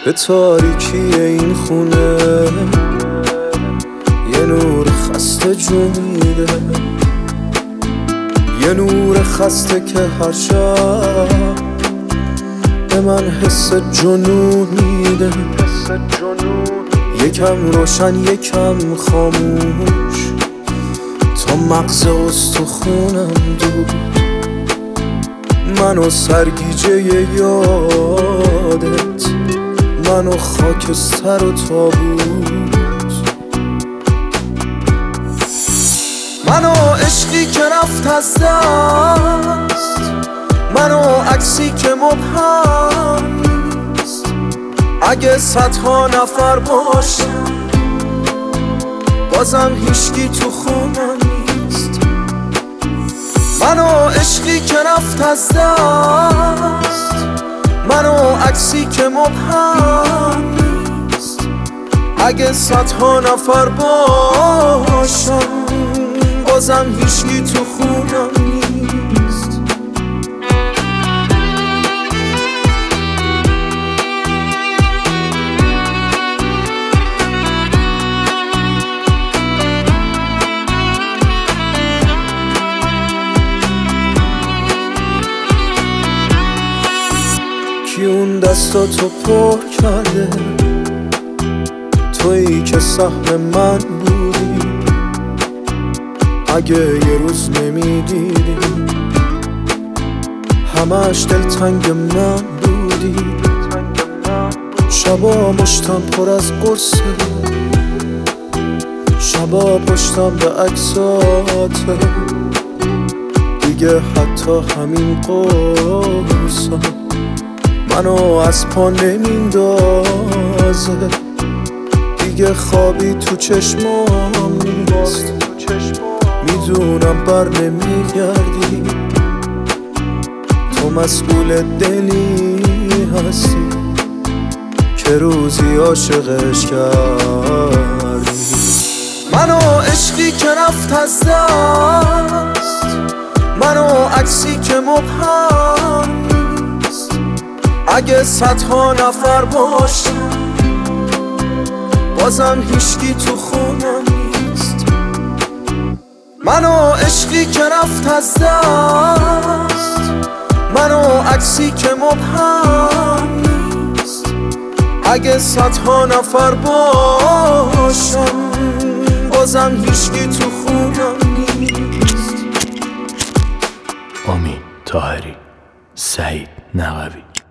به تاریکی این خونه یه نور خسته جون میده، یه نور خسته که هر شب به من حس جنون میده. یکم روشن یکم خاموش تا مغز استخونم دود، منو سرگیجه یادت، منو خاکستر و تابوت، منو عشقی که رفت از دست، منو عکسی که مبهم نیست. اگه صدها نفر باشم بازم هیچکی تو خونم نیست. منو عشقی که رفت از دست، منو عکسی که مبهم نیست. اگه صدها نفر باشم بازم هیچکی تو خونم نیست. کی اون دستاتو پر کرده، تویی که سهم من بودی. اگه یه روز نمیدیدی همش دلتنگ من بودی. شبا مشتم پر از قرصه، شبا پشتم به عکساته، دیگه حتی همین قرصا منو از پا نمیندازه. دیگه خوابی تو چشمام نیست، میدونم بر نمیگردی، تو مسئول دلی هستی که روزی عاشقش کردی. منو عشقی که رفت از دست، منو عکسی که مبهم نیست. اگه صدها نفر باشم بازم هیچکی تو خونم نیست. منو عشقی که رفت از دست، منو عکسی که مبهم نیست. اگه صدها نفر باشم بازم هیچکی تو خونم نیست. امید طاهری، سعید نقوی.